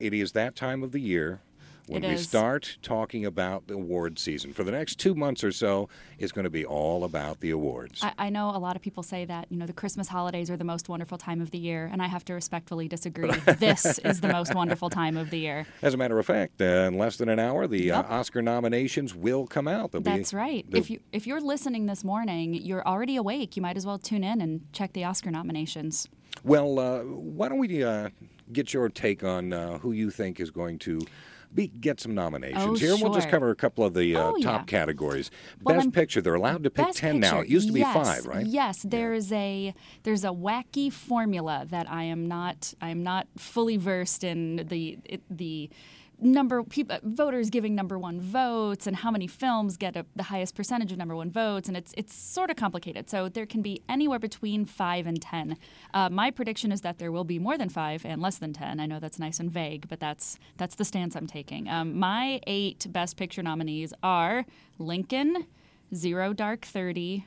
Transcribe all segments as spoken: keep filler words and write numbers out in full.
it is that time of the year when It we is. start talking about the award season. For the next two months or so, it's going to be all about the awards. I, I know a lot of people say that, you know, the Christmas holidays are the most wonderful time of the year, and I have to respectfully disagree. This is the most wonderful time of the year. As a matter of fact, uh, in less than an hour, the Yep. uh, Oscar nominations will come out. There'll That's be, right. the- If you if you're listening this morning, you're already awake. You might as well tune in and check the Oscar nominations. Well, uh, why don't we uh, get your take on uh, who you think is going to be, get some nominations Oh, here? We'll just sure. cover a couple of the uh, Oh, top yeah. categories. Well, Best I'm- Picture, they're allowed to pick Best ten now. Picture, It used to be yes, five, right? Yes, there's a there's a wacky formula that I am not I am not fully versed in the it, the number people voters giving number one votes and how many films get a, the highest percentage of number one votes, and it's it's sort of complicated. So there can be anywhere between five and ten. Uh, my prediction is that there will be more than five and less than ten. I know that's nice and vague, but that's that's the stance I'm taking. Um, my eight Best Picture nominees are Lincoln, Zero Dark Thirty,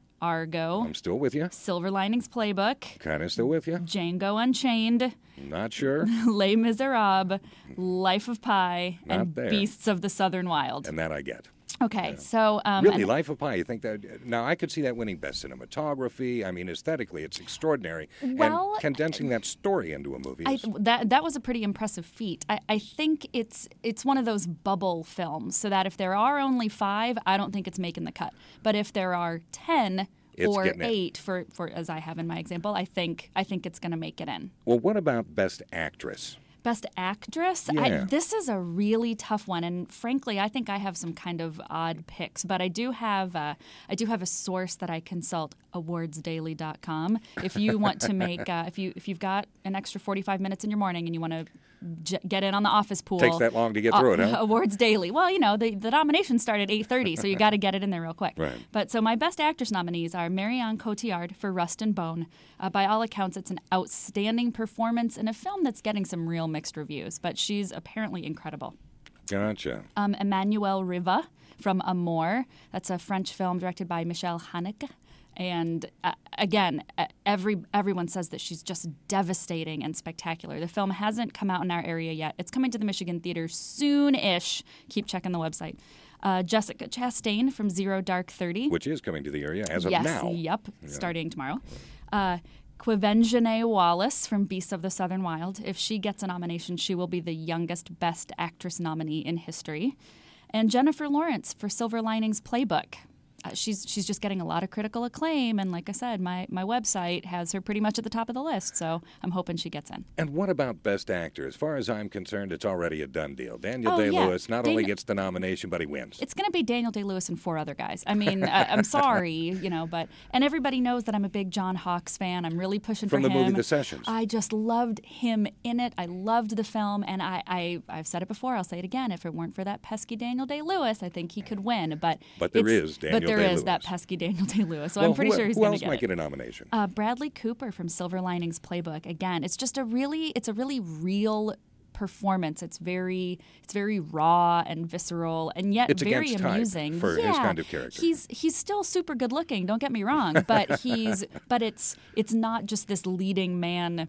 Argo, I'm still with you. Silver Linings Playbook, Kind of still with you. Django Unchained, Not sure. Les Miserables, Life of Pi, Not and there. Beasts of the Southern Wild. And that I get. Okay, so um, Really, and- Life of Pi, you think that? Now, I could see that winning Best Cinematography. I mean, aesthetically, it's extraordinary. Well, and condensing that story into a movie I, is... that that was a pretty impressive feat. I, I think it's it's one of those bubble films, so that if there are only five, I don't think it's making the cut. But if there are ten It's or getting in. eight, for, for as I have in my example, I think I think it's going to make it in. Well, what about Best Actress? Best Actress? Yeah. I, this is a really tough one, and frankly, I think I have some kind of odd picks. But I do have uh, I do have a source that I consult, awards daily dot com. If you want to make uh, if you if you've got an extra forty-five minutes in your morning and you want to j- get in on the office pool, Takes that long to get through it, huh? Awards Daily. Well, you know the the nominations start at eight thirty, so you got to get it in there real quick. Right. But so my Best Actress nominees are Marion Cotillard for Rust and Bone. Uh, by all accounts, it's an outstanding performance in a film that's getting some real mixed reviews, but she's apparently incredible. Gotcha. Um, Emmanuel Riva from Amour. That's a French film directed by Michel Haneke. And uh, again, uh, every everyone says that she's just devastating and spectacular. The film hasn't come out in our area yet. It's coming to the Michigan Theater soon-ish. Keep checking the website. Uh, Jessica Chastain from Zero Dark Thirty. Which is coming to the area as of yes, now. yep, starting tomorrow. Uh, Quivenjane Wallace from Beasts of the Southern Wild. If she gets a nomination, she will be the youngest Best Actress nominee in history. And Jennifer Lawrence for Silver Linings Playbook. Uh, she's she's just getting a lot of critical acclaim, and like I said, my, my website has her pretty much at the top of the list, so I'm hoping she gets in. And what about Best Actor? As far as I'm concerned, it's already a done deal. Daniel Oh, yeah. Day-Lewis not only Dan- gets the nomination, but he wins. It's going to be Daniel Day-Lewis and four other guys. I mean, I, I'm sorry, you know, but and everybody knows that I'm a big John Hawkes fan. I'm really pushing From for the him. movie The Sessions. I just loved him in it. I loved the film, and I, I I've said it before. I'll say it again. If it weren't for that pesky Daniel Day-Lewis, I think he could win. But But there it's- is Daniel But there is Day-Lewis. that pesky Daniel Day-Lewis. So Well, I'm pretty who, sure he's who going to else get might it. get a nomination? Uh, Bradley Cooper from Silver Linings Playbook. Again, it's just a really, it's a really real performance. It's very, it's very raw and visceral, and yet It's very against type amusing. for his yeah, kind of character. He's he's still super good looking. Don't get me wrong, but he's but it's it's not just this leading man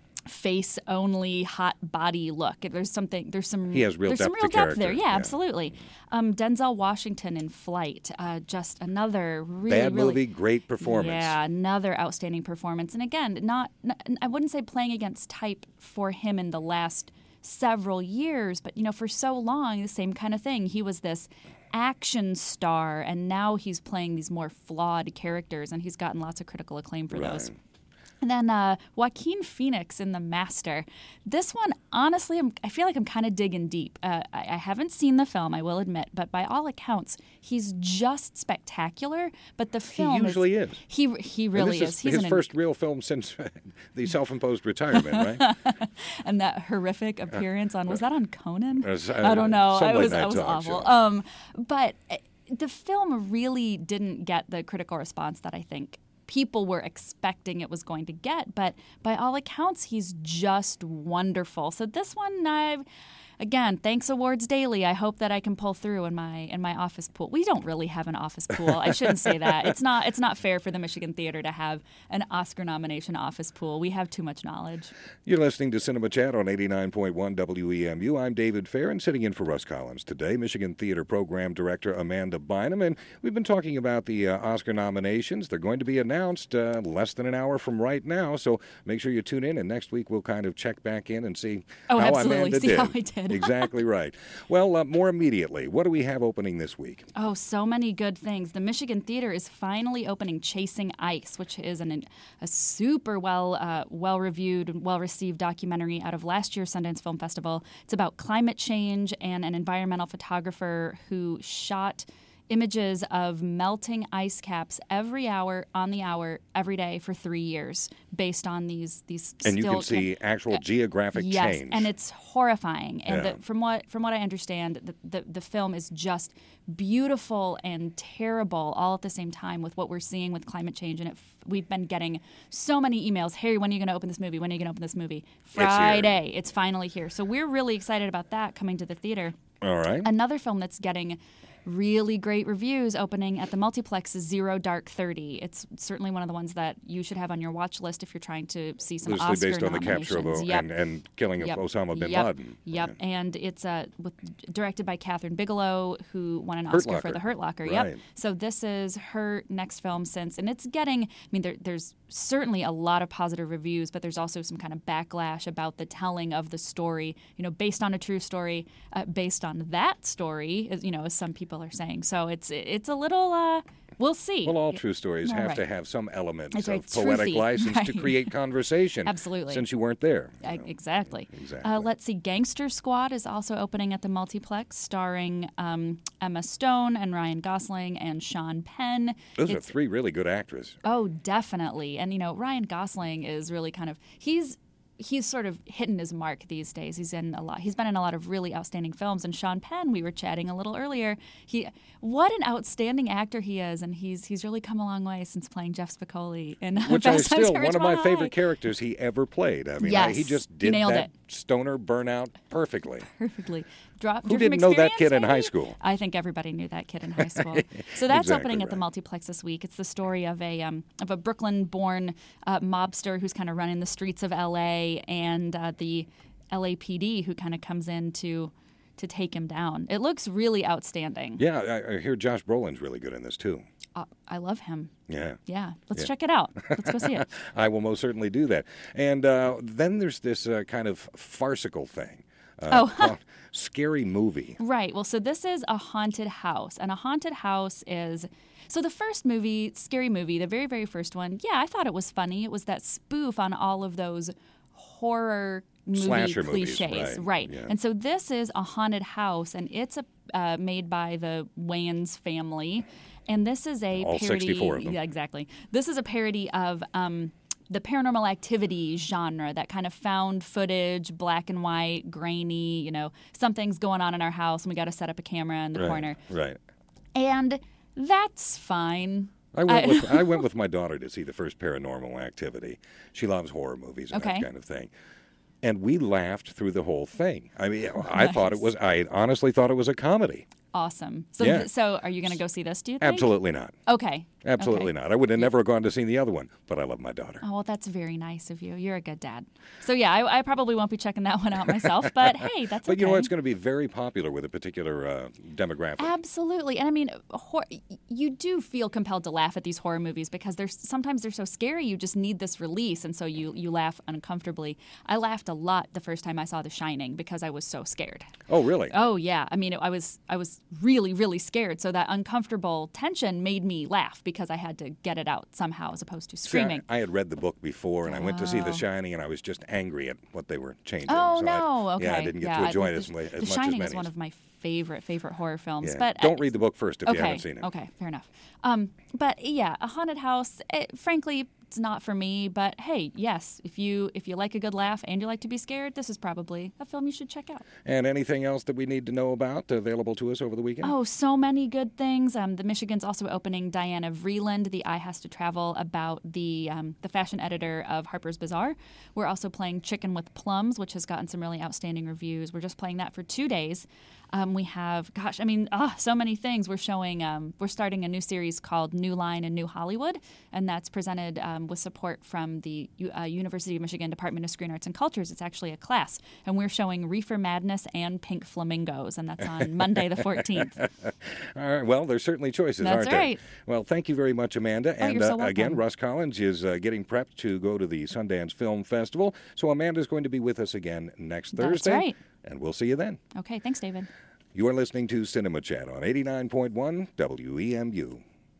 face only hot body look. There's something there's some He has real there's some depth real to depth there. character, Yeah, yeah. absolutely. Um, Denzel Washington in Flight, uh, just another really Bad really movie, great performance. yeah, another outstanding performance. And again, not, not I wouldn't say playing against type for him in the last several years, but you know, for so long, the same kind of thing. He was this action star, and now he's playing these more flawed characters, and he's gotten lots of critical acclaim for those. Right. And then uh, Joaquin Phoenix in The Master. This one, honestly, I'm, I feel like I'm kind of digging deep. Uh, I, I haven't seen the film, I will admit, but by all accounts, he's just spectacular. But the film usually is. He he And really this is. is He's his an, first real film since the self-imposed retirement, right? and that horrific appearance on was that on Conan? Uh, s- I don't know. some I late was night I was talk awful. show. Um, but uh, the film really didn't get the critical response that I think people were expecting it was going to get. But by all accounts, he's just wonderful. So this one, I've. again, thanks awards daily. I hope that I can pull through in my in my office pool. We don't really have an office pool. I shouldn't say that. It's not it's not fair for the Michigan Theater to have an Oscar nomination office pool. We have too much knowledge. You're listening to Cinema Chat on eighty-nine point one W E M U. I'm David Fair, and sitting in for Russ Collins today, Michigan Theater Program Director Amanda Bynum. And we've been talking about the uh, Oscar nominations. They're going to be announced uh, less than an hour from right now, so make sure you tune in, and next week we'll kind of check back in and see oh, how absolutely. Amanda see did. How I did. Exactly right. Well, uh, more immediately, what do we have opening this week? Oh, so many good things. The Michigan Theater is finally opening Chasing Ice, which is an, a super well uh, well-reviewed and well-received documentary out of last year's Sundance Film Festival. It's about climate change and an environmental photographer who shot images of melting ice caps every hour, on the hour, every day for three years, based on these these. And you still can see actual uh, geographic yes, change. and it's horrifying. And Yeah. the, from what from what I understand, the, the the film is just beautiful and terrible all at the same time with what we're seeing with climate change. And it, we've been getting so many emails. Hey, when are you going to open this movie? When are you going to open this movie? Friday. It's, it's finally here. So we're really excited about that coming to the theater. All right. Another film that's getting really great reviews opening at the multiplex is Zero Dark Thirty. It's certainly one of the ones that you should have on your watch list if you're trying to see some Loosely Oscar based on the capture of o- nominations. Yep. and, and killing Yep. of Osama bin yep. Laden. Yep, Yeah. and it's uh, with, directed by Catherine Bigelow, who won an Hurt Oscar for Locker. The Hurt Locker. Right. Yep. So this is her next film since, and it's getting. I mean, there, there's certainly a lot of positive reviews, but there's also some kind of backlash about the telling of the story. You know, based on a true story, uh, based on that story. as- You know, as some people are saying. So it's it's a little. Uh, we'll see. Well, all true stories Yeah, have right. to have some elements That's of right, poetic truthy, license to right. create conversation. Absolutely. Since you weren't there. Uh, Exactly. Exactly. Uh, let's see. Gangster Squad is also opening at the multiplex, starring um, Emma Stone and Ryan Gosling and Sean Penn. Those are It's- three really good actors. Oh, definitely. And you know, Ryan Gosling is really kind of he's he's sort of hitting his mark these days. He's in a lot. He's been in a lot of really outstanding films. And Sean Penn, we were chatting a little earlier. He, what an outstanding actor he is, and he's he's really come a long way since playing Jeff Spicoli in Which Fast is Times still at one of my Ridgemont favorite High. characters he ever played. I mean, Yes, I, he just he did nailed that it. stoner burnout perfectly. Perfectly. Drop, Who drew from didn't know that experience, kid in high maybe? school? I think everybody knew that kid in high school. So that's Exactly opening at the right. multiplex this week. It's the story of a um, of a Brooklyn-born uh, mobster who's kind of running the streets of L A and uh, the L A P D who kind of comes in to to take him down. It looks really outstanding. Yeah, I, I hear Josh Brolin's really good in this too. Uh, I love him. Yeah. Yeah, let's Yeah. check it out. Let's go see it. I will most certainly do that. And uh, then there's this uh, kind of farcical thing. Uh, Oh. called Scary Movie. Right. Well, so this is a haunted house, and a haunted house is. So the first movie, Scary Movie, the very, very first one, yeah, I thought it was funny. It was that spoof on all of those horror movie Slasher movies, cliches. right, yeah. And so this is a haunted house, and it's a uh, made by the Wayans family, and this is a All parody. sixty-four of them. Yeah, exactly. This is a parody of. Um, the paranormal activity genre, that kind of found footage, black and white, grainy, you know, something's going on in our house and we got to set up a camera in the Right, corner. Right. And that's fine. I went, I- with, I went with my daughter to see the first Paranormal Activity. She loves horror movies and Okay. that kind of thing. And we laughed through the whole thing. I mean, I thought it was, I honestly thought it was a comedy. Awesome. So, Yeah. th- so are you going to go see this, do you think? Absolutely not. Okay. Absolutely Okay. not. I would have never gone to see the other one, but I love my daughter. Oh, well, that's very nice of you. You're a good dad. So, yeah, I, I probably won't be checking that one out myself, but hey, that's But okay. you know what? It's going to be very popular with a particular uh, demographic. Absolutely. And I mean, hor- you do feel compelled to laugh at these horror movies because they're sometimes they're so scary you just need this release, and so you you laugh uncomfortably. I laughed a lot the first time I saw The Shining because I was so scared. Oh, really? Oh yeah. I mean, I was I was really really scared, so that uncomfortable tension made me laugh because I had to get it out somehow as opposed to See, screaming. I, I had read the book before, and I went to see The Shining, and I was just angry at what they were changing. Oh so no! I, okay. Yeah, I didn't get Yeah, to I- enjoy it the, as, mu- as The much Shining as is many. one of my favorite favorite horror films. Yeah. But Don't read the book first if okay, you haven't seen it. Okay, fair enough. Um, but yeah, a haunted house, it, frankly, it's not for me. But hey, yes, if you if you like a good laugh and you like to be scared, this is probably a film you should check out. And anything else that we need to know about available to us over the weekend? Oh, so many good things. Um, the Michigan's also opening Diana Vreeland, The Eye Has to Travel, about the um, the fashion editor of Harper's Bazaar. We're also playing Chicken with Plums, which has gotten some really outstanding reviews. We're just playing that for two days. Um, we have, gosh, I mean, oh, so many things. We're showing, um, we're starting a new series called New Line in New Hollywood, and that's presented um, with support from the uh, University of Michigan Department of Screen Arts and Cultures. It's actually a class, and we're showing Reefer Madness and Pink Flamingos, and that's on Monday the fourteenth. All right, well, there's certainly choices, That's aren't right. there? Well, thank you very much, Amanda. Oh, and you're so uh, welcome. again, Russ Collins is uh, getting prepped to go to the Sundance Film Festival, so Amanda's going to be with us again next That's Thursday. right. And we'll see you then. Okay, thanks, David. You are listening to Cinema Chat on eighty-nine point one W E M U.